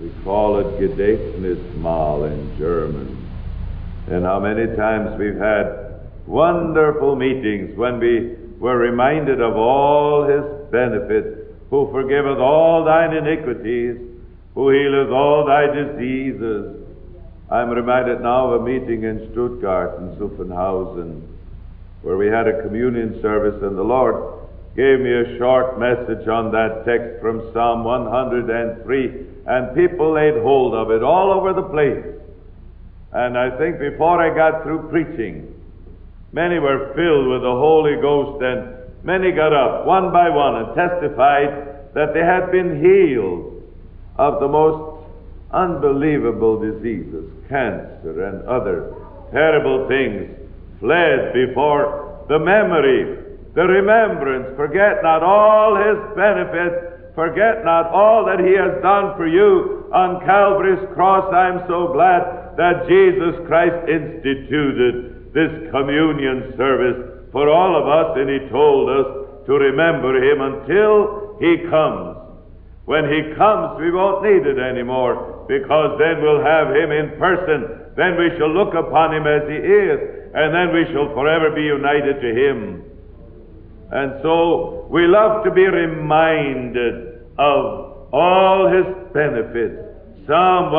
We call it Gedächtnis Mahl in German. And how many times we've had wonderful meetings when we were reminded of all his benefits, who forgiveth all thine iniquities, who healeth all thy diseases. I'm reminded now of a meeting in Stuttgart and Zuffenhausen, where we had a communion service, and the Lord gave me a short message on that text from Psalm 103, and people laid hold of it all over the place. And I think before I got through preaching, many were filled with the Holy Ghost, and many got up one by one and testified that they had been healed of the most unbelievable diseases, cancer and other terrible things, fled before the memory, the remembrance. Forget not all his benefits, forget not all that he has done for you on Calvary's cross. I'm so glad that Jesus Christ instituted this communion service for all of us, and he told us to remember him until he comes. When he comes, we won't need it anymore, because then we'll have him in person. Then we shall look upon him as he is, and then we shall forever be united to him. And so we love to be reminded of all his benefits. Psalm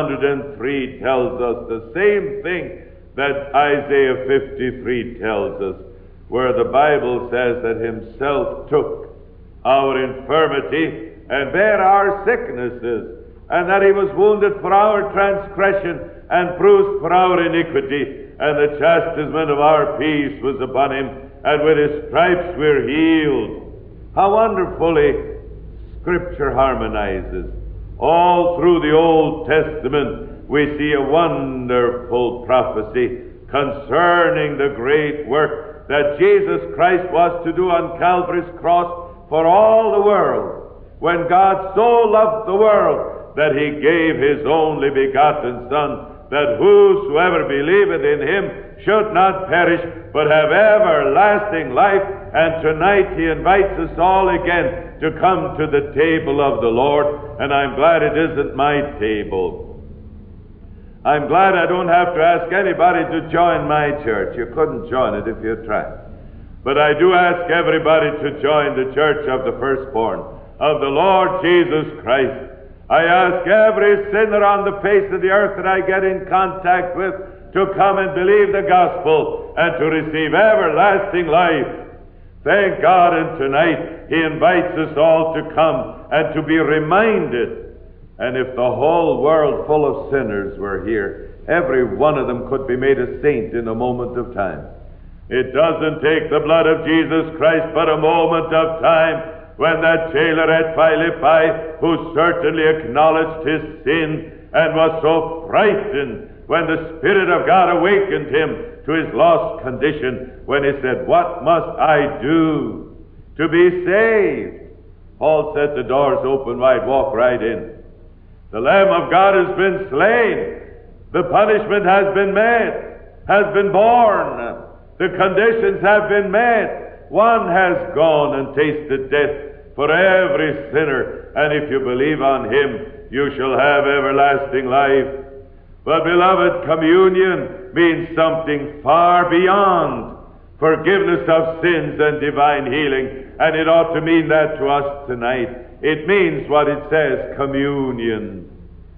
103 tells us the same thing that Isaiah 53 tells us, where the Bible says that himself took our infirmity and bare our sicknesses, and that he was wounded for our transgression and bruised for our iniquity, and the chastisement of our peace was upon him, and with his stripes we're healed. How wonderfully Scripture harmonizes. All through the Old Testament we see a wonderful prophecy concerning the great work that Jesus Christ was to do on Calvary's cross for all the world. When God so loved the world that he gave his only begotten Son, that whosoever believeth in him should not perish, but have everlasting life. And tonight he invites us all again to come to the table of the Lord, and I'm glad it isn't my table. I'm glad I don't have to ask anybody to join my church. You couldn't join it if you tried. But I do ask everybody to join the church of the firstborn of the Lord Jesus Christ. I ask every sinner on the face of the earth that I get in contact with to come and believe the gospel and to receive everlasting life. Thank God, and tonight he invites us all to come and to be reminded. And if the whole world full of sinners were here, every one of them could be made a saint in a moment of time. It doesn't take the blood of Jesus Christ, but a moment of time, when that jailer at Philippi, who certainly acknowledged his sin and was so frightened when the Spirit of God awakened him to his lost condition, when he said, "What must I do to be saved?" Paul said, "The door's open wide, walk right in. The Lamb of God has been slain. The punishment has been met, has been borne. The conditions have been met. One has gone and tasted death for every sinner, and if you believe on him, you shall have everlasting life." But beloved, communion means something far beyond forgiveness of sins and divine healing, and it ought to mean that to us tonight. It means what it says, communion.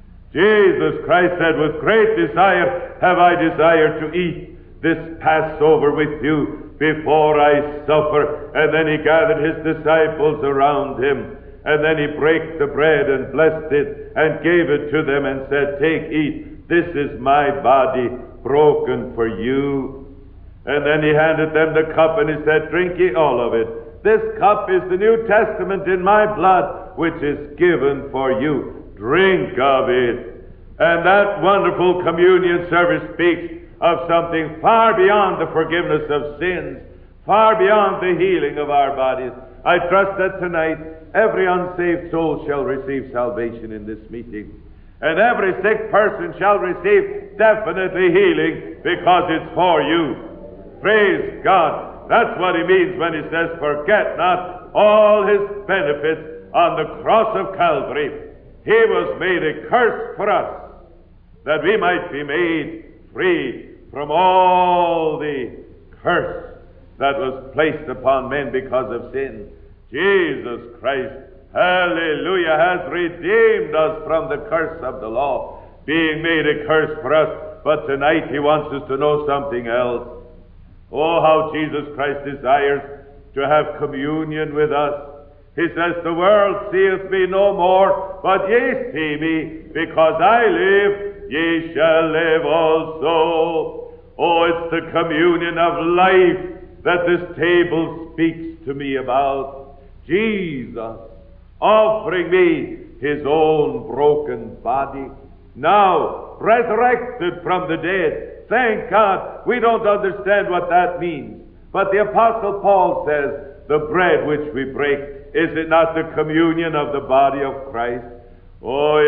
Jesus Christ said, "With great desire have I desired to eat this Passover with you before I suffer." And then he gathered his disciples around him, and then he brake the bread and blessed it and gave it to them and said, "Take, eat, this is my body broken for you." And then he handed them the cup and he said, "Drink ye all of it. This cup is the New Testament in my blood, which is given for you. Drink of it." And that wonderful communion service speaks of something far beyond the forgiveness of sins, far beyond the healing of our bodies. I trust that tonight every unsaved soul shall receive salvation in this meeting, and every sick person shall receive definitely healing, because it's for you. Praise God. That's what he means when he says, "Forget not all his benefits on the cross of Calvary." He was made a curse for us, that we might be made free from all the curse that was placed upon men because of sin. Jesus Christ, hallelujah, has redeemed us from the curse of the law, being made a curse for us. But tonight he wants us to know something else. Oh, how Jesus Christ desires to have communion with us. He says, the world seeth me no more, but ye see me, because I live, ye shall live also. Oh, it's the communion of life that this table speaks to me about. Jesus offering me his own broken body, now resurrected from the dead. Thank God. We don't understand what that means. But the Apostle Paul says, the bread which we break, is it not the communion of the body of Christ? Oh,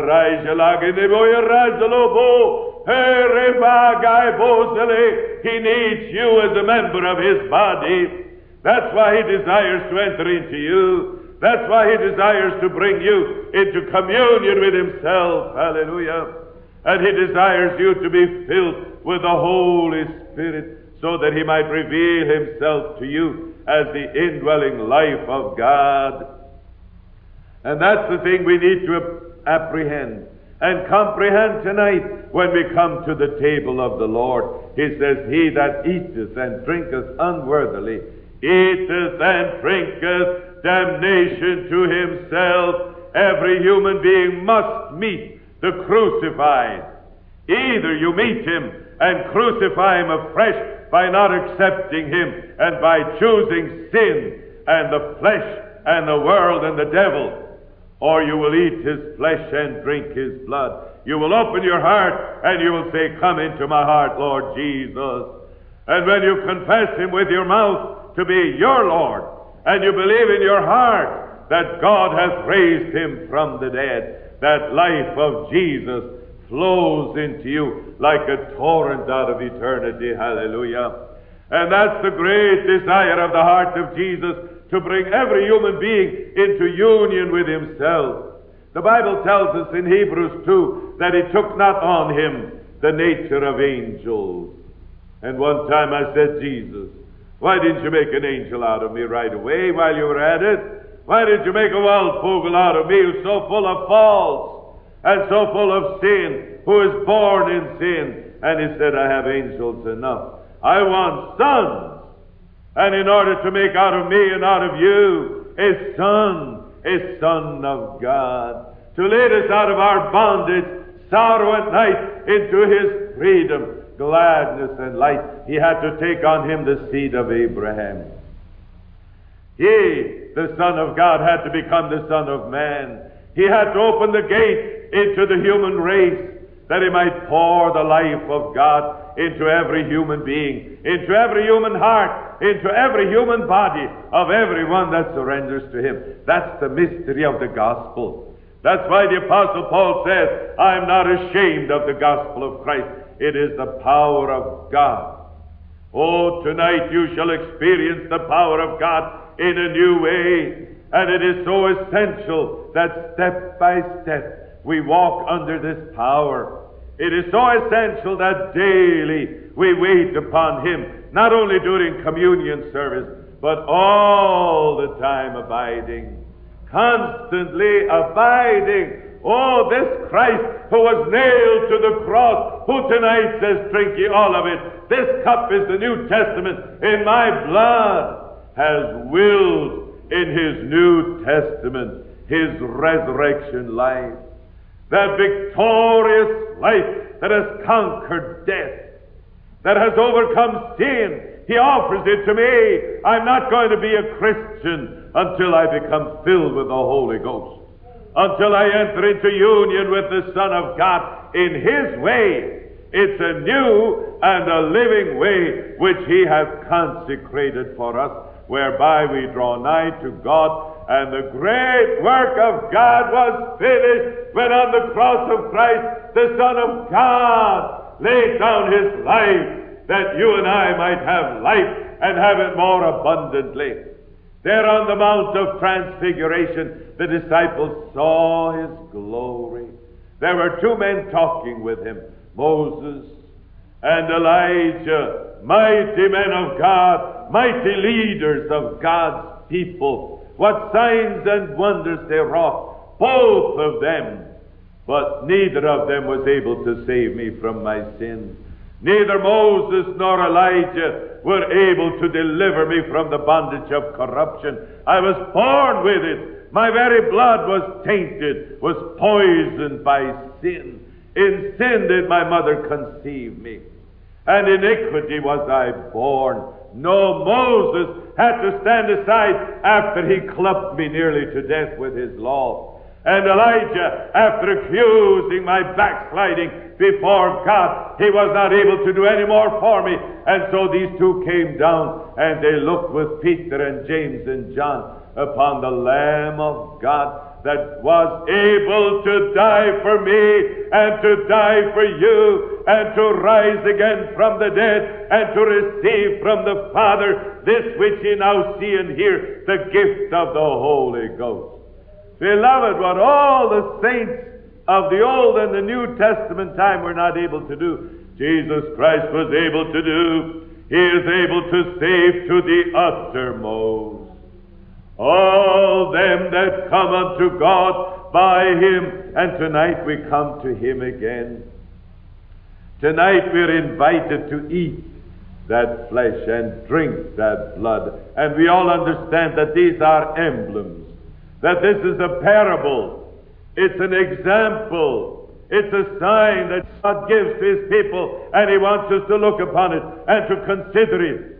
he needs you as a member of his body. That's why he desires to enter into you. That's why he desires to bring you into communion with himself. Hallelujah. And he desires you to be filled with the Holy Spirit, so that he might reveal himself to you as the indwelling life of God. And that's the thing we need to apprehend and comprehend tonight when we come to the table of the Lord. He says, he that eateth and drinketh unworthily, eateth and drinketh damnation to himself. Every human being must meet the crucified. Either you meet him and crucify him afresh by not accepting him and by choosing sin and the flesh and the world and the devil, or you will eat his flesh and drink his blood. You will open your heart and you will say, come into my heart, Lord Jesus. And when you confess him with your mouth to be your Lord, and you believe in your heart that God hath raised him from the dead, that life of Jesus flows into you like a torrent out of eternity. Hallelujah. And that's the great desire of the heart of Jesus, to bring every human being into union with himself. The Bible tells us in Hebrews 2 that he took not on him the nature of angels. And one time I said, Jesus, why didn't you make an angel out of me right away while you were at it? Why did you make a waldvogel out of me who's so full of faults and so full of sin, who is born in sin? And he said, I have angels enough. I want sons. And in order to make out of me and out of you a son of God, to lead us out of our bondage, sorrow and night, into his freedom, gladness and light, he had to take on him the seed of Abraham. He, the Son of God, had to become the Son of Man. He had to open the gate into the human race, that he might pour the life of God into every human being, into every human heart, into every human body of everyone that surrenders to him. That's the mystery of the gospel. That's why the Apostle Paul says, I am not ashamed of the gospel of Christ. It is the power of God. Oh, tonight you shall experience the power of God in a new way. And it is so essential that step by step we walk under this power. It is so essential that daily we wait upon him, not only during communion service, but all the time abiding, constantly abiding. Oh, this Christ who was nailed to the cross, who tonight says, drink ye all of it. This cup is the New Testament in my blood, has willed in his New Testament his resurrection life. That victorious life that has conquered death, that has overcome sin. He offers it to me. I'm not going to be a Christian until I become filled with the Holy Ghost, until I enter into union with the Son of God in his way. It's a new and a living way which he has consecrated for us, whereby we draw nigh to God. And the great work of God was finished when on the cross of Christ, the Son of God laid down his life, that you and I might have life and have it more abundantly. There on the Mount of Transfiguration, the disciples saw his glory. There were two men talking with him, Moses and Elijah, mighty men of God, mighty leaders of God's people. What signs and wonders they wrought, both of them. But neither of them was able to save me from my sins. Neither Moses nor Elijah were able to deliver me from the bondage of corruption. I was born with it. My very blood was tainted, was poisoned by sin. In sin did my mother conceive me, and iniquity was I born. No, Moses had to stand aside after he clubbed me nearly to death with his law. And Elijah, after accusing my backsliding before God, he was not able to do any more for me. And so these two came down, and they looked with Peter and James and John upon the Lamb of God that was able to die for me and to die for you and to rise again from the dead and to receive from the Father this which ye now see and hear, the gift of the Holy Ghost. Beloved, what all the saints of the Old and the New Testament time were not able to do, Jesus Christ was able to do. He is able to save to the uttermost all them that come unto God by him. And tonight we come to him again. Tonight we're invited to eat that flesh and drink that blood. And we all understand that these are emblems, that this is a parable, it's an example, it's a sign that God gives to his people, and he wants us to look upon it and to consider it.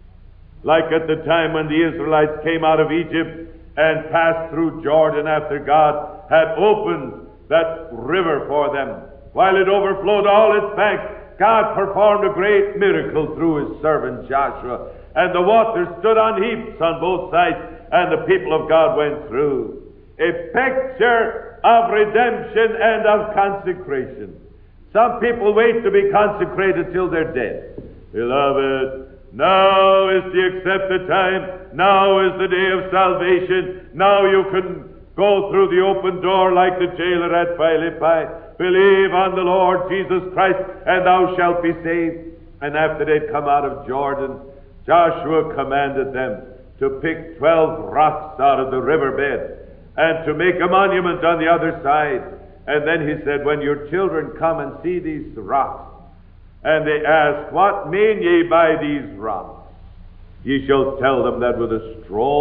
Like at the time when the Israelites came out of Egypt and passed through Jordan after God had opened that river for them. While it overflowed all its banks, God performed a great miracle through his servant Joshua, and the water stood on heaps on both sides, and the people of God went through. A picture of redemption and of consecration. Some people wait to be consecrated till they're dead. Beloved, now is the accepted time. Now is the day of salvation. Now you can go through the open door like the jailer at Philippi. Believe on the Lord Jesus Christ, and thou shalt be saved. And after they'd come out of Jordan, Joshua commanded them to pick 12 rocks out of the riverbed and to make a monument on the other side. And then he said, when your children come and see these rocks, and they ask, what mean ye by these rocks? Ye shall tell them that with a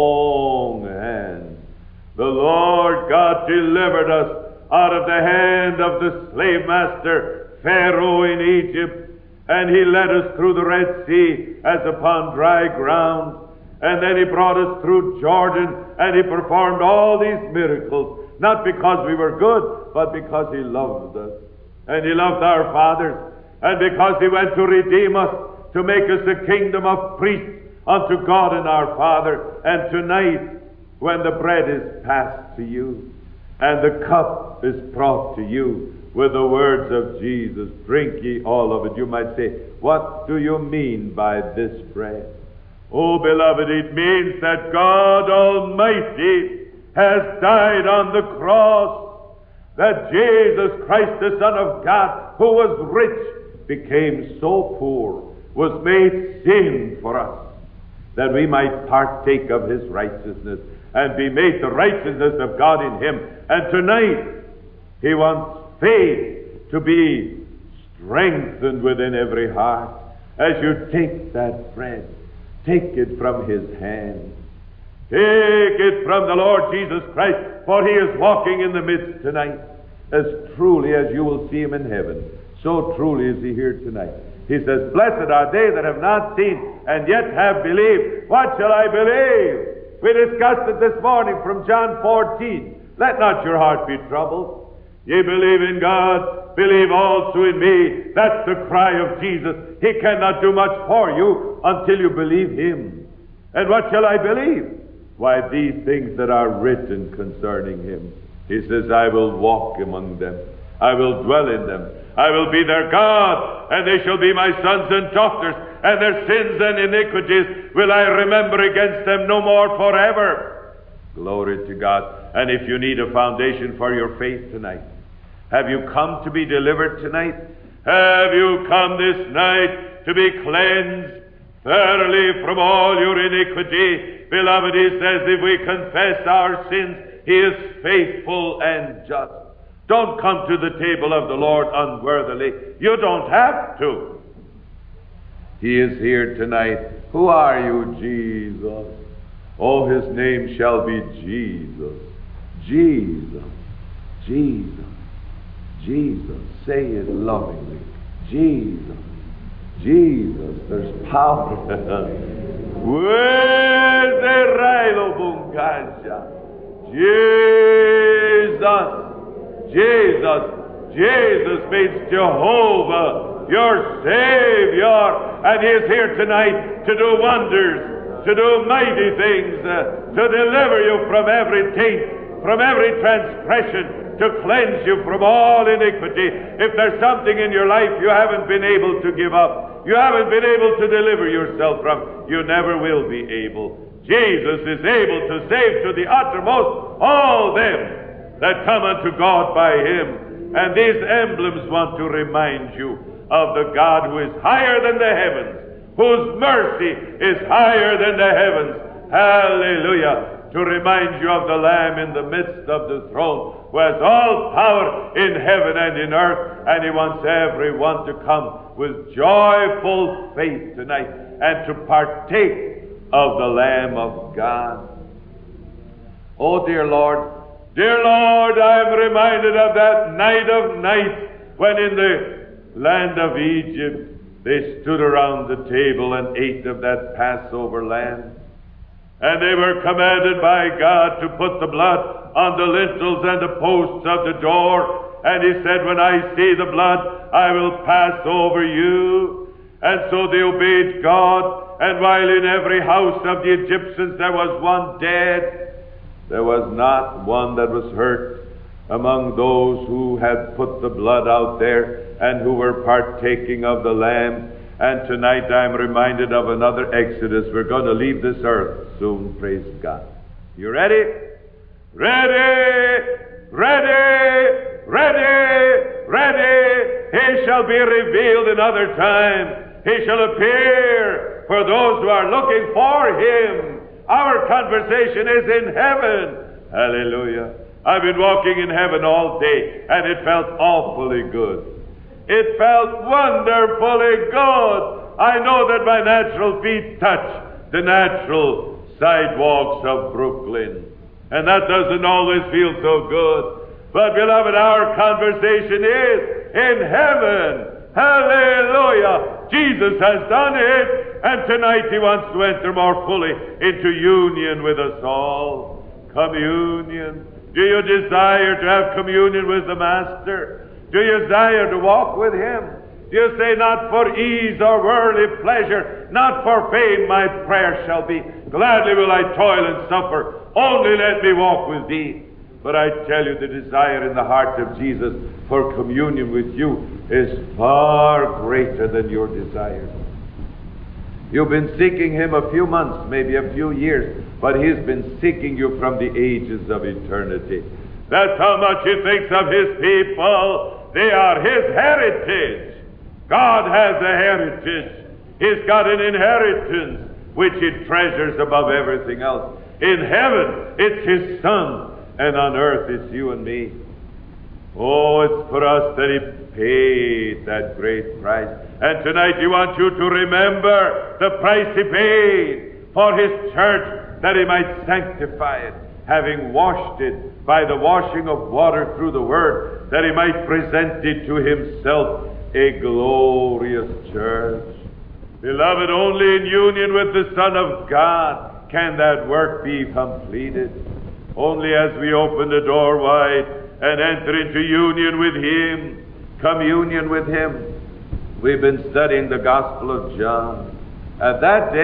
strong hand the Lord God delivered us out of the hand of the slave master Pharaoh in Egypt, and he led us through the Red Sea as upon dry ground. And then he brought us through Jordan, and he performed all these miracles, not because we were good, but because he loved us. And he loved our fathers, and because he went to redeem us, to make us a kingdom of priests unto God and our Father. And tonight, when the bread is passed to you, and the cup is brought to you with the words of Jesus, drink ye all of it, you might say, what do you mean by this bread? Oh, beloved, it means that God Almighty has died on the cross, that Jesus Christ, the Son of God, who was rich, became so poor, was made sin for us, that we might partake of his righteousness and be made the righteousness of God in him. And tonight, he wants faith to be strengthened within every heart. As you take that bread, take it from his hand. Take it from the Lord Jesus Christ, for he is walking in the midst tonight. As truly as you will see him in heaven, so truly is he here tonight. He says, blessed are they that have not seen and yet have believed. What shall I believe? We discussed it this morning from John 14. Let not your heart be troubled. Ye believe in God, believe also in me. That's the cry of Jesus. He cannot do much for you until you believe him. And what shall I believe? Why, these things that are written concerning him. He says, I will walk among them. I will dwell in them. I will be their God, and they shall be my sons and daughters, and their sins and iniquities will I remember against them no more forever. Glory to God. And if you need a foundation for your faith tonight, have you come to be delivered tonight? Have you come this night to be cleansed thoroughly from all your iniquity? Beloved, he says, if we confess our sins, he is faithful and just. Don't come to the table of the Lord unworthily. You don't have to. He is here tonight. Who are you, Jesus? Oh, his name shall be Jesus. Jesus. Jesus. Jesus. Say it lovingly. Jesus. Jesus. There's power. Jesus. Jesus. Jesus means Jehovah, your Savior. And he is here tonight to do wonders, to do mighty things, to deliver you from every taint, from every transgression, to cleanse you from all iniquity. If there's something in your life you haven't been able to give up, you haven't been able to deliver yourself from, you never will be able. Jesus is able to save to the uttermost all them that come unto God by him. And these emblems want to remind you of the God who is higher than the heavens, whose mercy is higher than the heavens. Hallelujah. To remind you of the Lamb in the midst of the throne, who has all power in heaven and in earth, and he wants everyone to come with joyful faith tonight and to partake of the Lamb of God. Oh, dear Lord, I am reminded of that night of nights when in the land of Egypt they stood around the table and ate of that Passover lamb. And they were commanded by God to put the blood on the lintels and the posts of the door. And he said, when I see the blood, I will pass over you. And so they obeyed God. And while in every house of the Egyptians there was one dead, there was not one that was hurt among those who had put the blood out there and who were partaking of the Lamb. And tonight I'm reminded of another Exodus. We're going to leave this earth soon, praise God. You ready? Ready! Ready! Ready! Ready! He shall be revealed another time. He shall appear for those who are looking for him. Our conversation is in heaven. Hallelujah. I've been walking in heaven all day, and it felt awfully good. It felt wonderfully good. I know that my natural feet touch the natural sidewalks of Brooklyn, and that doesn't always feel so good. But, beloved, our conversation is in heaven. Hallelujah. Jesus has done it, and tonight he wants to enter more fully into union with us all. Communion. Do you desire to have communion with the Master? Do you desire to walk with him? Do you say, not for ease or worldly pleasure, not for fame my prayer shall be. Gladly will I toil and suffer, only let me walk with thee. But I tell you, the desire in the heart of Jesus for communion with you is far greater than your desire. You've been seeking him a few months, maybe a few years, but he's been seeking you from the ages of eternity. That's how much he thinks of his people. They are his heritage. God has a heritage. He's got an inheritance which he treasures above everything else. In heaven, it's his Son, and on earth, it's you and me. Oh, it's for us that he paid that great price. And tonight he wants you to remember the price he paid for his church, that he might sanctify it, having washed it by the washing of water through the Word, that he might present it to himself a glorious church. Beloved, only in union with the Son of God can that work be completed. Only as we open the door wide and enter into union with him, communion with him. We've been studying the Gospel of John. At that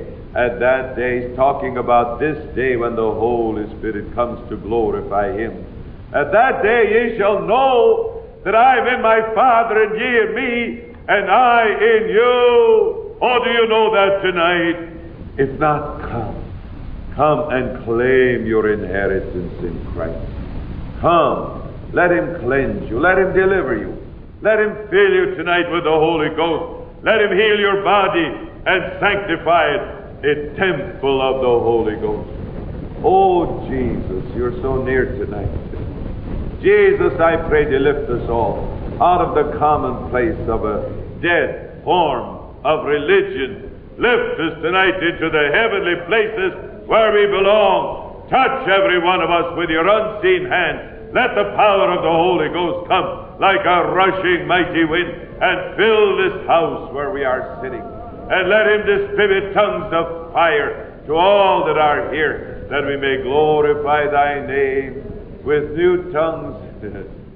day, he's talking about this day when the Holy Spirit comes to glorify him. At that day ye shall know that I'm in my Father and ye in me, and I in you. Oh, do you know that tonight? If not, come and claim your inheritance in Christ. Come, let him cleanse you, let him deliver you, let him fill you tonight with the Holy Ghost, let him heal your body and sanctify it, a temple of the Holy Ghost. Oh, Jesus, you're so near tonight. Jesus, I pray to lift us all out of the commonplace of a dead form of religion. Lift us tonight into the heavenly places where we belong. Touch every one of us with your unseen hand. Let the power of the Holy Ghost come like a rushing mighty wind and fill this house where we are sitting. And let him distribute tongues of fire to all that are here, that we may glorify thy name with new tongues